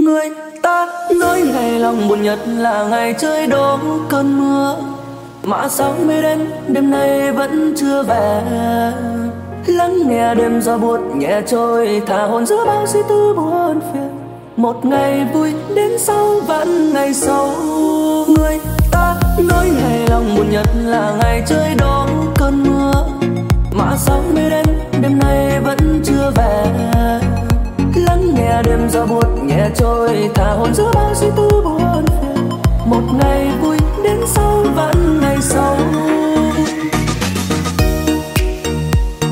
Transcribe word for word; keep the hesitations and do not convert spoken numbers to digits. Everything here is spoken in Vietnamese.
Người ta nói ngày lòng buồn nhất là ngày trời đổ cơn mưa, mà sao mây đen đêm nay vẫn chưa về. Lắng nghe đêm gió buốt nhẹ trôi, thả hồn giữa bao suy tư buồn phiền. Một ngày vui đến sau vẫn ngày xấu. Người ta nói ngày lòng buồn nhất là ngày trời đổ cơn mưa, mà sao mây đen đêm nay vẫn chưa về. Lắng nghe đêm gió buốt nhẹ trôi, thả hồn giữa bao suy tư buồn phiền. Một ngày vui đến sau vẫn ngày xấu.